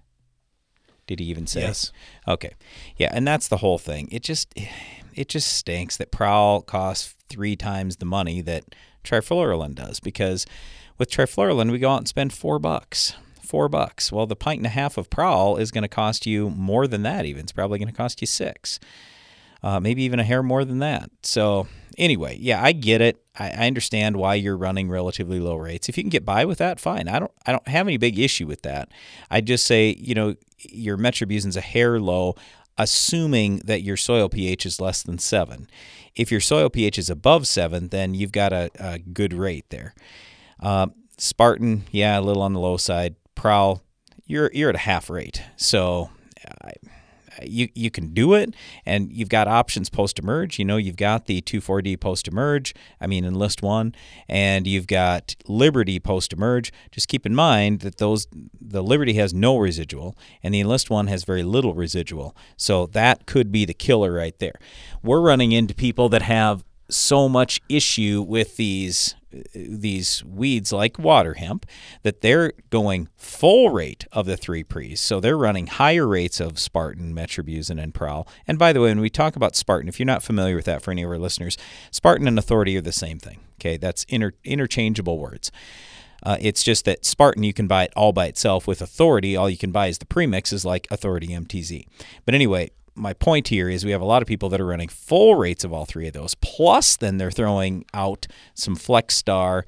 Did he even say? Yes. Okay. Yeah, and that's the whole thing. It just it just stinks that Prowl costs three times the money that trifluralin does, because with trifluralin we go out and spend four bucks. Four bucks. Well, the pint and a half of Prowl is going to cost you more than that even. It's probably going to cost you six. Uh, maybe even a hair more than that. So anyway, yeah, I get it. I, I understand why you're running relatively low rates. If you can get by with that, fine. I don't I don't have any big issue with that. I just say, you know, your Metribuzin's a hair low, assuming that your soil pH is less than seven. If your soil pH is above seven, then you've got a, a good rate there. Uh, Spartan, yeah, a little on the low side. Prowl, you're you're at a half rate. So I, you you can do it, and you've got options post-emerge. You know, you've got the two four D post-emerge, I mean Enlist one, and you've got Liberty post-emerge. Just keep in mind that those the Liberty has no residual, and the Enlist one has very little residual. So that could be the killer right there. We're running into people that have so much issue with these these weeds like water hemp that they're going full rate of the three pre's. So they're running higher rates of Spartan, Metribuzin, and Prowl. And by the way, when we talk about Spartan, if you're not familiar with that for any of our listeners, Spartan and Authority are the same thing. Okay, that's inter- interchangeable words. Uh, it's just that Spartan, you can buy it all by itself. With Authority, all you can buy is the premixes like Authority M T Z. But anyway, my point here is we have a lot of people that are running full rates of all three of those, plus then they're throwing out some Flex Star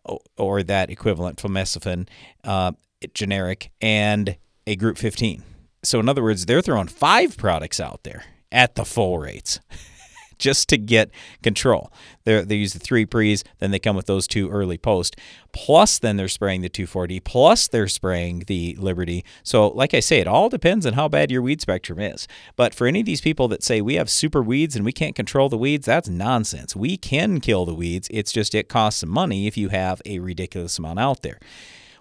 or that equivalent Fomesifin uh, generic and a Group fifteen. So in other words, they're throwing five products out there at the full rates just to get control. They they use the three pre's, then they come with those two early post, plus then they're spraying the two four D, plus they're spraying the Liberty. So like I say, it all depends on how bad your weed spectrum is. But for any of these people that say we have super weeds and we can't control the weeds, that's nonsense. We can kill the weeds. It's just it costs some money if you have a ridiculous amount out there.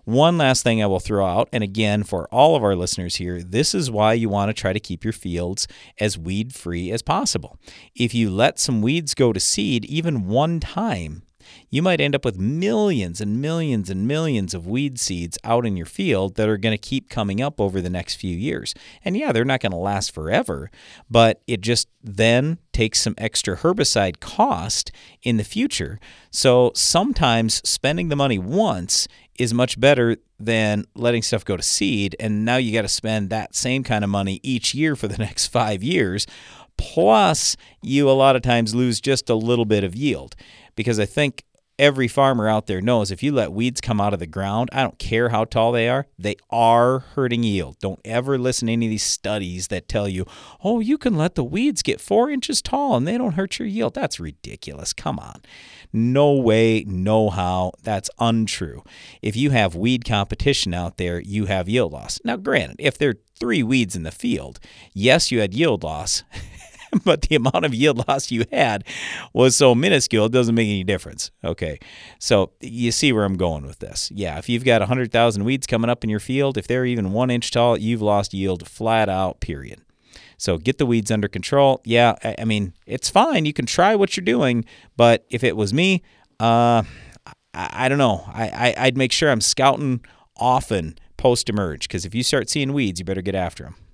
One last thing I will throw out, and again, for all of our listeners here, this is why you want to try to keep your fields as weed-free as possible. If you let some weeds go to seed even one time, you might end up with millions and millions and millions of weed seeds out in your field that are going to keep coming up over the next few years. And yeah, they're not going to last forever, but it just then takes some extra herbicide cost in the future. So sometimes spending the money once is much better than letting stuff go to seed, and now you got to spend that same kind of money each year for the next five years. Plus, you a lot of times lose just a little bit of yield. Because I think every farmer out there knows if you let weeds come out of the ground, I don't care how tall they are, they are hurting yield. Don't ever listen to any of these studies that tell you, oh, you can let the weeds get four inches tall and they don't hurt your yield. That's ridiculous. Come on. No way, no how. That's untrue. If you have weed competition out there, you have yield loss. Now, granted, if there are three weeds in the field, yes, you had yield loss. But the amount of yield loss you had was so minuscule, it doesn't make any difference. Okay, so you see where I'm going with this. Yeah, if you've got one hundred thousand weeds coming up in your field, if they're even one inch tall, you've lost yield flat out, period. So get the weeds under control. Yeah, I, I mean, it's fine. You can try what you're doing, but if it was me, uh, I, I don't know. I, I, I'd make sure I'm scouting often post-emerge, because if you start seeing weeds, you better get after them.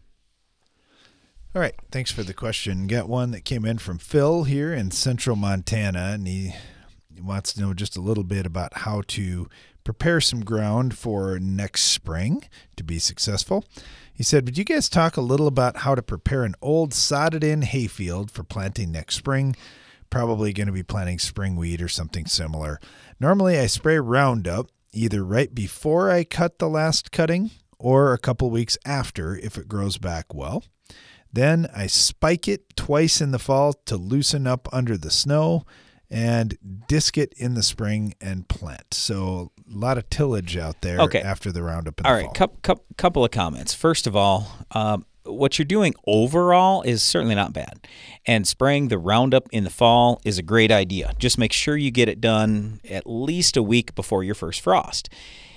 All right, thanks for the question. Got one that came in from Phil here in central Montana, and he wants to know just a little bit about how to prepare some ground for next spring to be successful. He said, would you guys talk a little about how to prepare an old sodded-in hayfield for planting next spring? Probably going to be planting spring wheat or something similar. Normally, I spray Roundup either right before I cut the last cutting or a couple weeks after if it grows back well. Then I spike it twice in the fall to loosen up under the snow and disc it in the spring and plant. So a lot of tillage out there okay. after the Roundup in all the right, fall. Couple, couple, couple of comments. First of all, um, what you're doing overall is certainly not bad. And spraying the Roundup in the fall is a great idea. Just make sure you get it done at least a week before your first frost.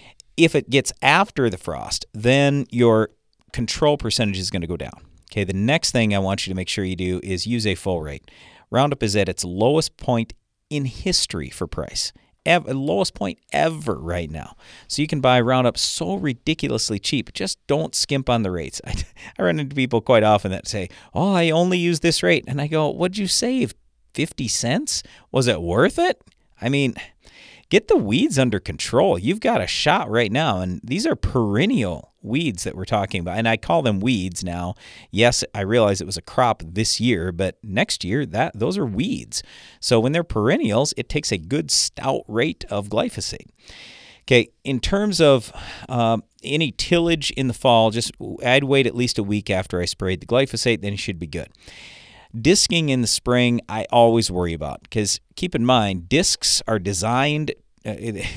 If it gets after the frost, then your control percentage is going to go down. Okay, the next thing I want you to make sure you do is use a full rate. Roundup is at its lowest point in history for price. Ever, lowest point ever right now. So you can buy Roundup so ridiculously cheap. Just don't skimp on the rates. I, I run into people quite often that say, oh, I only use this rate. And I go, what'd you save? fifty cents? Was it worth it? I mean, get the weeds under control. You've got a shot right now, and these are perennial weeds that we're talking about, and I call them weeds now. Yes, I realize it was a crop this year, but next year, that those are weeds. So when they're perennials, it takes a good stout rate of glyphosate. Okay, in terms of um, any tillage in the fall, just I'd wait at least a week after I sprayed the glyphosate, then it should be good. Disking in the spring, I always worry about, because keep in mind, discs are designed, uh,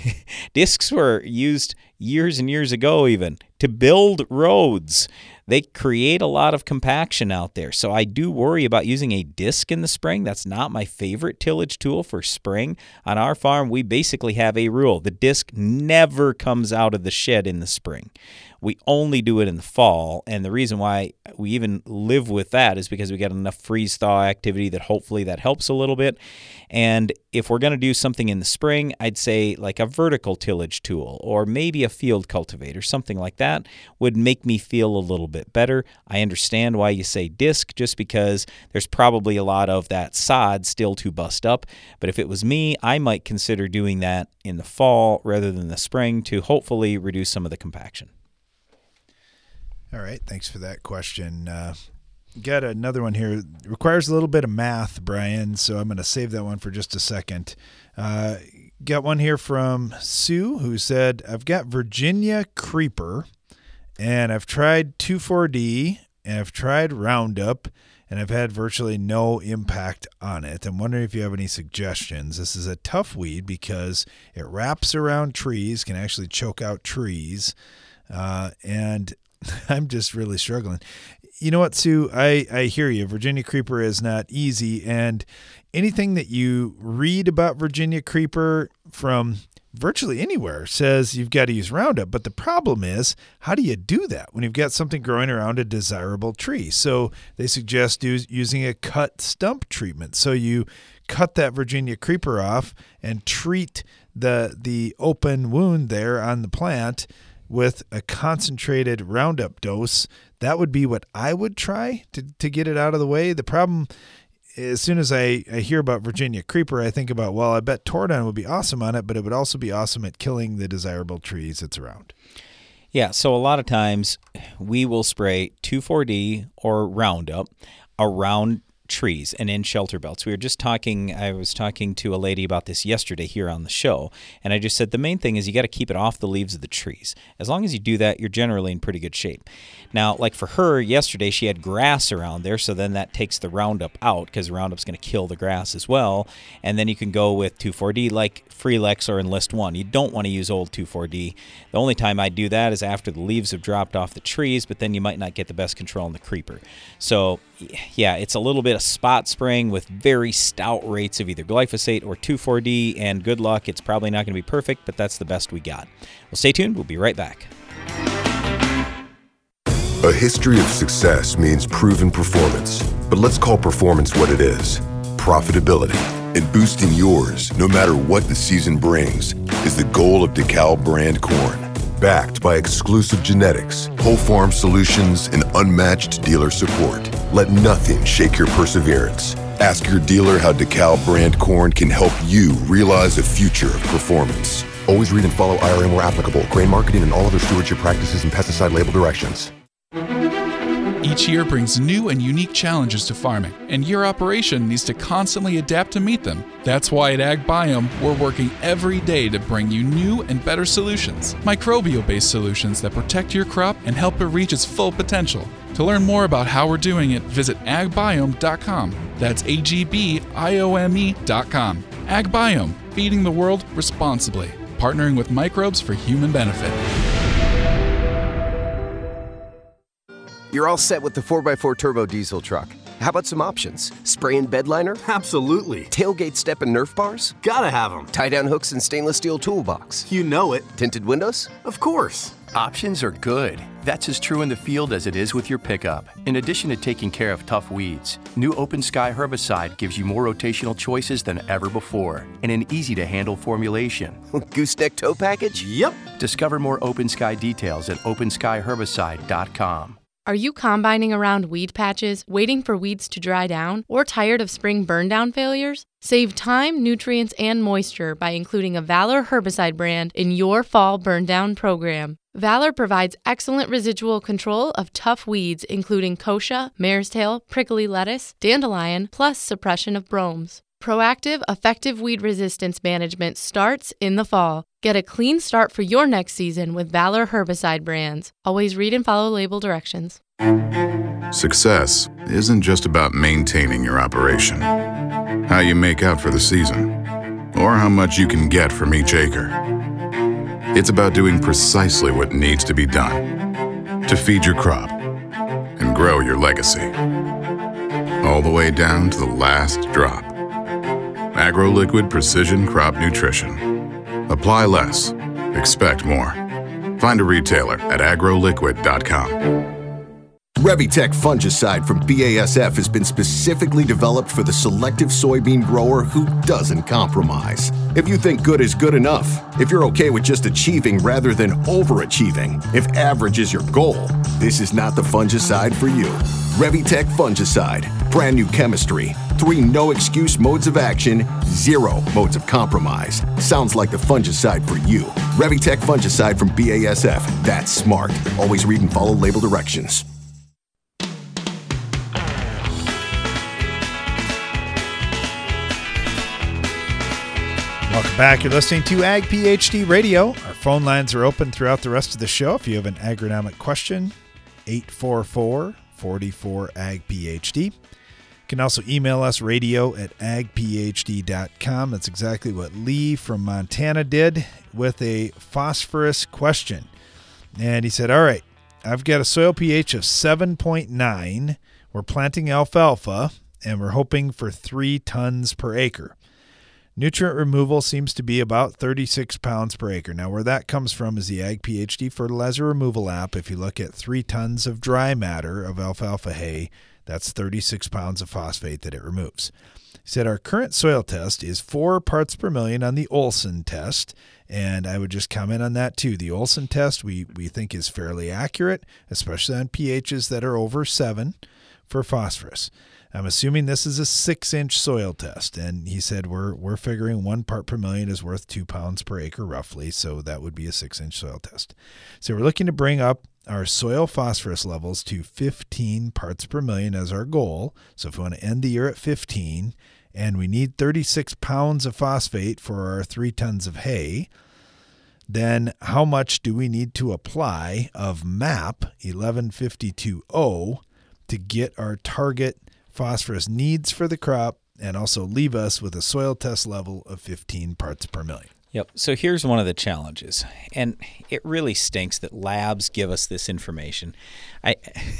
discs were used years and years ago even to build roads. They create a lot of compaction out there. So I do worry about using a disc in the spring. That's not my favorite tillage tool for spring. On our farm, we basically have a rule. The disc never comes out of the shed in the spring. We only do it in the fall, and the reason why we even live with that is because we got enough freeze-thaw activity that hopefully that helps a little bit. And if we're going to do something in the spring, I'd say like a vertical tillage tool or maybe a field cultivator, something like that would make me feel a little bit better. I understand why you say disc, just because there's probably a lot of that sod still to bust up. But if it was me, I might consider doing that in the fall rather than the spring to hopefully reduce some of the compaction. All right, thanks for that question. Uh, got another one here. It requires a little bit of math, Brian, so I'm going to save that one for just a second. Uh, got one here from Sue, who said, I've got Virginia Creeper, and I've tried two four D, and I've tried Roundup, and I've had virtually no impact on it. I'm wondering if you have any suggestions. This is a tough weed because it wraps around trees, can actually choke out trees, uh, and I'm just really struggling. You know what, Sue? I, I hear you. Virginia Creeper is not easy. And anything that you read about Virginia Creeper, from virtually anywhere says you've got to use Roundup. But the problem is, how do you do that when you've got something growing around a desirable tree? So they suggest us- using a cut stump treatment. So you cut that Virginia creeper off and treat the the open wound there on the plant with a concentrated Roundup dose. That would be what I would try to, to get it out of the way. The problem, as soon as I, I hear about Virginia creeper, I think about, well, I bet Tordon would be awesome on it, but it would also be awesome at killing the desirable trees that's around. Yeah, so a lot of times we will spray two four D or Roundup around trees and in shelter belts. We were just talking, I was talking to a lady about this yesterday here on the show, and I just said the main thing is you got to keep it off the leaves of the trees. As long as you do that, you're generally in pretty good shape. Now, like for her, yesterday she had grass around there, so then that takes the Roundup out because Roundup's going to kill the grass as well, and then you can go with two four D like Freelex or Enlist one. You don't want to use old two four D. The only time I do that is after the leaves have dropped off the trees, but then you might not get the best control on the creeper. So, yeah, it's a little bit of spot spraying with very stout rates of either glyphosate or two four D, and good luck. It's probably not going to be perfect, but that's the best we got. Well, stay tuned. We'll be right back. A history of success means proven performance, but let's call performance what it is: profitability. And boosting yours, no matter what the season brings, is the goal of DeKalb brand corn. Backed by exclusive genetics, whole farm solutions, and unmatched dealer support. Let nothing shake your perseverance. Ask your dealer how DeKalb brand corn can help you realize a future of performance. Always read and follow I R M where applicable, grain marketing and all other stewardship practices and pesticide label directions. Each year brings new and unique challenges to farming, and your operation needs to constantly adapt to meet them. That's why at AgBiome, we're working every day to bring you new and better solutions, microbial-based solutions that protect your crop and help it reach its full potential. To learn more about how we're doing it, visit ag biome dot com. That's A G B I O M E dot com. AgBiome, feeding the world responsibly, partnering with microbes for human benefit. You're all set with the four by four turbo diesel truck. How about some options? Spray and bed liner? Absolutely. Tailgate step and Nerf bars? Gotta have them. Tie down hooks and stainless steel toolbox? You know it. Tinted windows? Of course. Options are good. That's as true in the field as it is with your pickup. In addition to taking care of tough weeds, new Open Sky herbicide gives you more rotational choices than ever before and an easy-to-handle formulation. Gooseneck tow package? Yep. Discover more Open Sky details at open sky herbicide dot com. Are you combining around weed patches, waiting for weeds to dry down, or tired of spring burn-down failures? Save time, nutrients, and moisture by including a Valor herbicide brand in your fall burn-down program. Valor provides excellent residual control of tough weeds including kochia, mare's tail, prickly lettuce, dandelion, plus suppression of bromes. Proactive, effective weed resistance management starts in the fall. Get a clean start for your next season with Valor herbicide brands. Always read and follow label directions. Success isn't just about maintaining your operation, how you make out for the season, or how much you can get from each acre. It's about doing precisely what needs to be done to feed your crop and grow your legacy, all the way down to the last drop. AgroLiquid Precision Crop Nutrition. Apply less. Expect more. Find a retailer at agro liquid dot com. Revitec fungicide from B A S F has been specifically developed for the selective soybean grower who doesn't compromise. If you think good is good enough, if you're okay with just achieving rather than overachieving, if average is your goal, this is not the fungicide for you. Revitec fungicide. Brand new chemistry. Three no-excuse modes of action. Zero modes of compromise. Sounds like the fungicide for you. Revitec fungicide from B A S F. That's smart. Always read and follow label directions. Welcome back. You're listening to Ag PhD Radio. Our phone lines are open throughout the rest of the show. If you have an agronomic question, eight four four, four four, A G P H D. You can also email us, radio at ag p h d dot com. That's exactly what Lee from Montana did with a phosphorus question. And he said, all right, I've got a soil pH of seven point nine. We're planting alfalfa, and we're hoping for three tons per acre. Nutrient removal seems to be about thirty-six pounds per acre. Now, where that comes from is the Ag PhD Fertilizer Removal app. If you look at three tons of dry matter of alfalfa hay, that's thirty-six pounds of phosphate that it removes. He said our current soil test is four parts per million on the Olsen test, and I would just comment on that too. The Olsen test we, we think is fairly accurate, especially on pHs that are over seven for phosphorus. I'm assuming this is a six-inch soil test, and he said we're we're figuring one part per million is worth two pounds per acre roughly, so that would be a six-inch soil test. So we're looking to bring up our soil phosphorus levels to fifteen parts per million as our goal. So if we want to end the year at fifteen, and we need thirty-six pounds of phosphate for our three tons of hay, then how much do we need to apply of M A P eleven fifty-two O to get our target phosphorus needs for the crop and also leave us with a soil test level of fifteen parts per million? Yep. So here's one of the challenges, and it really stinks that labs give us this information. I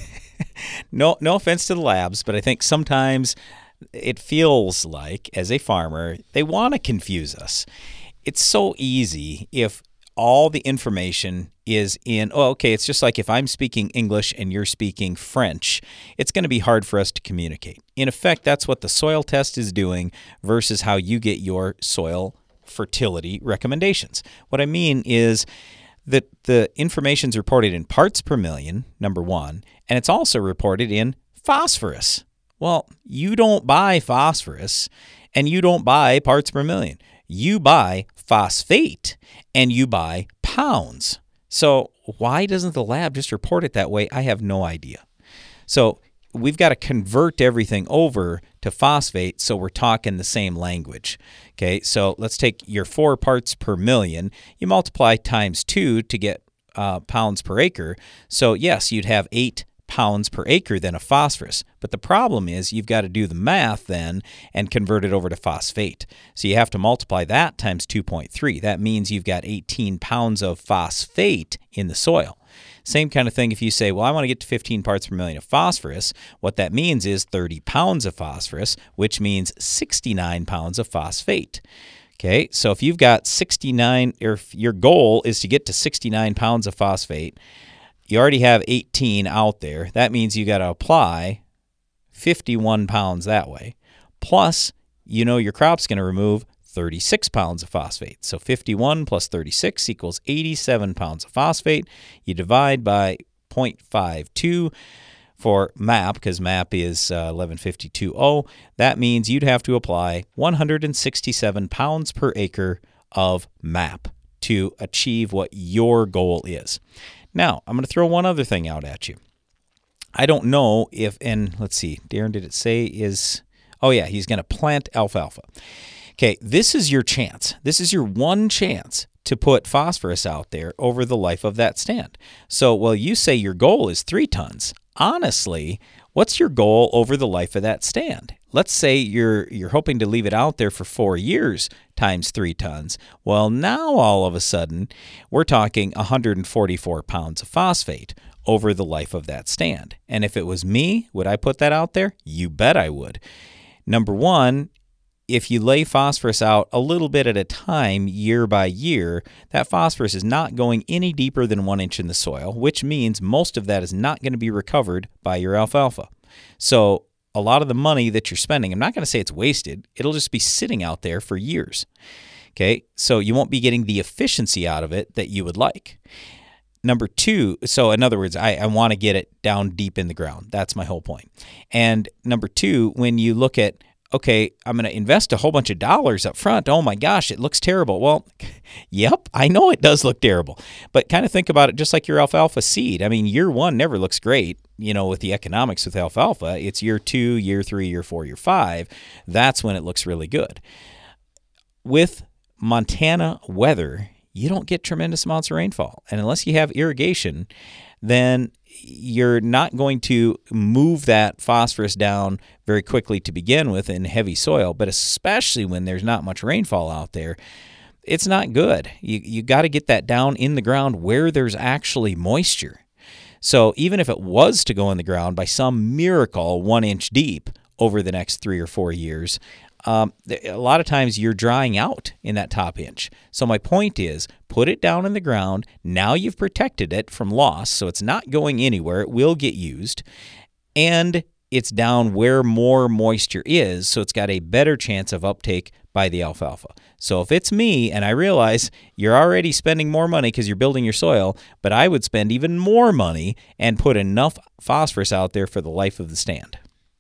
no no offense to the labs, but I think sometimes it feels like, as a farmer, they want to confuse us. It's so easy if all the information is in, oh, okay, it's just like if I'm speaking English and you're speaking French, it's going to be hard for us to communicate. In effect, that's what the soil test is doing versus how you get your soil fertility recommendations. What I mean is that the information is reported in parts per million, number one, and it's also reported in phosphorus. Well, you don't buy phosphorus and you don't buy parts per million. You buy phosphate and you buy pounds. So why doesn't the lab just report it that way? I have no idea. So we've got to convert everything over to phosphate so we're talking the same language. Okay, so let's take your four parts per million. You multiply times two to get uh, pounds per acre. So yes, you'd have eight pounds per acre then of phosphorus. But the problem is you've got to do the math then and convert it over to phosphate. So you have to multiply that times two point three. That means you've got eighteen pounds of phosphate in the soil. Same kind of thing if you say, well, I want to get to fifteen parts per million of phosphorus. What that means is thirty pounds of phosphorus, which means sixty-nine pounds of phosphate. Okay, so if you've got sixty-nine, or if your goal is to get to sixty-nine pounds of phosphate, you already have eighteen out there. That means you got to apply fifty-one pounds that way. Plus, you know your crop's going to remove thirty-six pounds of phosphate. So fifty-one plus thirty-six equals eighty-seven pounds of phosphate. You divide by zero point five two for M A P, because M A P is uh, eleven fifty-two O. That means you'd have to apply one hundred sixty-seven pounds per acre of M A P to achieve what your goal is. Now, I'm going to throw one other thing out at you. I don't know if, and let's see, Darren, did it say is, oh yeah, he's going to plant alfalfa. Okay, this is your chance. This is your one chance to put phosphorus out there over the life of that stand. So, well, you say your goal is three tons. Honestly, what's your goal over the life of that stand? Let's say you're you're hoping to leave it out there for four years times three tons. Well, now all of a sudden, we're talking one hundred forty-four pounds of phosphate over the life of that stand. And if it was me, would I put that out there? You bet I would. Number one, if you lay phosphorus out a little bit at a time, year by year, that phosphorus is not going any deeper than one inch in the soil, which means most of that is not going to be recovered by your alfalfa. So a lot of the money that you're spending, I'm not going to say it's wasted, it'll just be sitting out there for years. Okay, so you won't be getting the efficiency out of it that you would like. Number two, so in other words, I, I want to get it down deep in the ground. That's my whole point. And number two, when you look at, okay, I'm going to invest a whole bunch of dollars up front. Oh my gosh, it looks terrible. Well, yep, I know it does look terrible. But kind of think about it just like your alfalfa seed. I mean, year one never looks great, you know, with the economics with alfalfa. It's year two, year three, year four, year five. That's when it looks really good. With Montana weather, you don't get tremendous amounts of rainfall. And unless you have irrigation, then you're not going to move that phosphorus down very quickly to begin with in heavy soil, but especially when there's not much rainfall out there, it's not good. You you got to get that down in the ground where there's actually moisture. So even if it was to go in the ground by some miracle one inch deep over the next three or four years, um, a lot of times you're drying out in that top inch. So my point is, put it down in the ground. Now you've protected it from loss, so it's not going anywhere. It will get used. And it's down where more moisture is, so it's got a better chance of uptake by the alfalfa. So if it's me, and I realize you're already spending more money because you're building your soil, but I would spend even more money and put enough phosphorus out there for the life of the stand.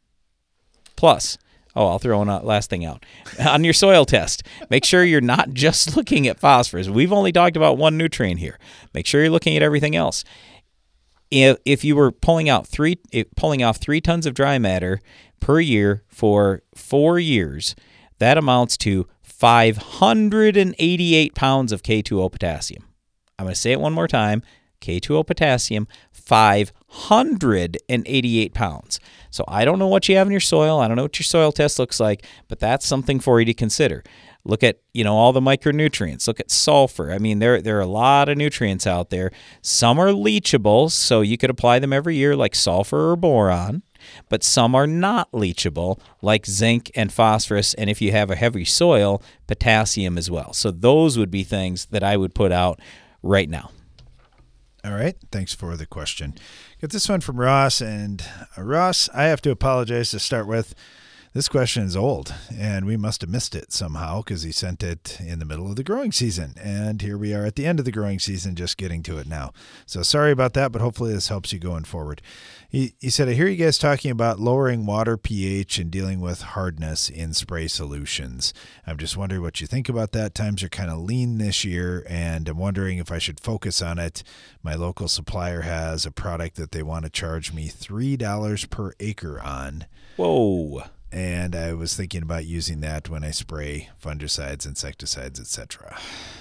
Plus, oh, I'll throw a last thing out. On your soil test, make sure you're not just looking at phosphorus. We've only talked about one nutrient here. Make sure you're looking at everything else. If if you were pulling out three pulling off three tons of dry matter per year for four years, that amounts to five hundred eighty-eight pounds of K two O potassium. I'm going to say it one more time. K two O potassium, five hundred eighty-eight pounds. So I don't know what you have in your soil. I don't know what your soil test looks like, but that's something for you to consider. Look at, you know, all the micronutrients. Look at sulfur. I mean, there, there are a lot of nutrients out there. Some are leachable, so you could apply them every year like sulfur or boron, but some are not leachable like zinc and phosphorus, and if you have a heavy soil, potassium as well. So those would be things that I would put out right now. All right. Thanks for the question. Got this one from Ross. And uh, Ross, I have to apologize to start with. This question is old, and we must have missed it somehow because he sent it in the middle of the growing season. And here we are at the end of the growing season, just getting to it now. So sorry about that, but hopefully this helps you going forward. He, he said, I hear you guys talking about lowering water pH and dealing with hardness in spray solutions. I'm just wondering what you think about that. Times are kind of lean this year, and I'm wondering if I should focus on it. My local supplier has a product that they want to charge me three dollars per acre on. Whoa. And I was thinking about using that when I spray fungicides, insecticides, et cetera.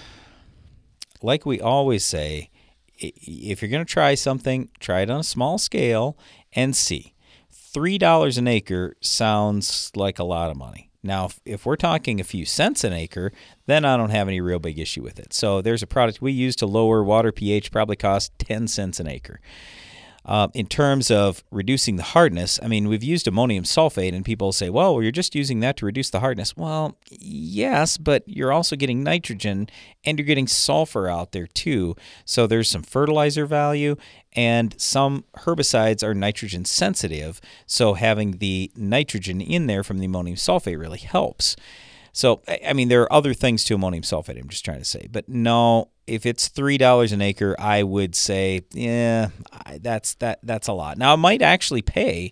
Like we always say, if you're going to try something, try it on a small scale and see. three dollars an acre sounds like a lot of money. Now, if, if we're talking a few cents an acre, then I don't have any real big issue with it. So there's a product we use to lower water pH, probably costs ten cents an acre. Uh, in terms of reducing the hardness, I mean, we've used ammonium sulfate, and people say, well, you're just using that to reduce the hardness. Well, yes, but you're also getting nitrogen, and you're getting sulfur out there too. So there's some fertilizer value, and some herbicides are nitrogen sensitive, so having the nitrogen in there from the ammonium sulfate really helps. So, I mean, there are other things to ammonium sulfate, I'm just trying to say. But no, if it's three dollars an acre, I would say, yeah, that's that that's a lot. Now, it might actually pay.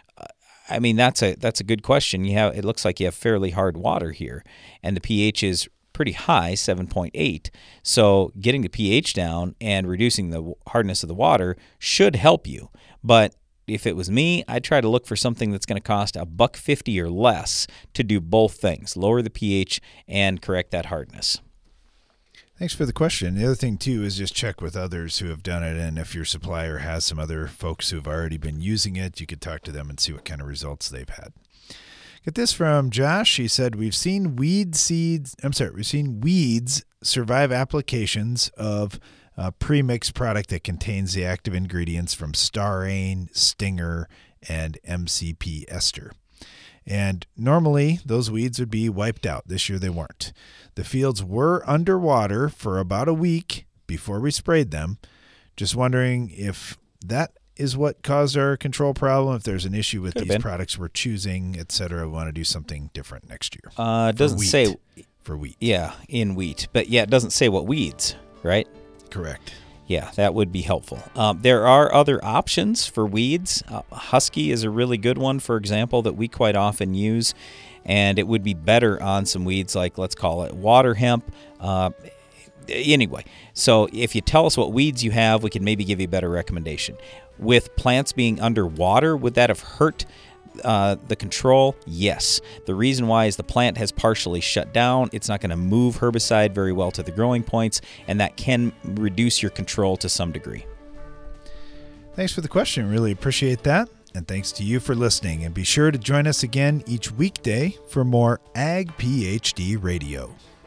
I mean, that's a that's a good question. You have it looks like you have fairly hard water here, and the pH is pretty high, seven point eight. So getting the pH down and reducing the hardness of the water should help you. But if it was me, I'd try to look for something that's going to cost a buck fifty or less to do both things, lower the pH and correct that hardness. Thanks for the question. The other thing, too, is just check with others who have done it, and if your supplier has some other folks who have already been using it, you could talk to them and see what kind of results they've had. Get this from Josh. He said, we've seen weed seeds, I'm sorry, we've seen weeds survive applications of a pre-mixed product that contains the active ingredients from Starane, Stinger, and M C P ester. And normally those weeds would be wiped out. This year they weren't. The fields were underwater for about a week before we sprayed them. Just wondering if that is what caused our control problem, if there's an issue with Could've these been. products we're choosing, et cetera. We want to do something different next year. Uh, it For doesn't wheat. say for wheat. Yeah, in wheat. But yeah, it doesn't say what weeds, right? Correct. Yeah, that would be helpful. Um, there are other options for weeds. Uh, Husky is a really good one, for example, that we quite often use, and it would be better on some weeds like, let's call it water hemp. Uh, anyway, so if you tell us what weeds you have, we can maybe give you a better recommendation. With plants being underwater, would that have hurt Uh, the control? Yes. The reason why is the plant has partially shut down. It's not going to move herbicide very well to the growing points, and that can reduce your control to some degree. Thanks for the question. Really appreciate that. And thanks to you for listening. And be sure to join us again each weekday for more Ag PhD Radio.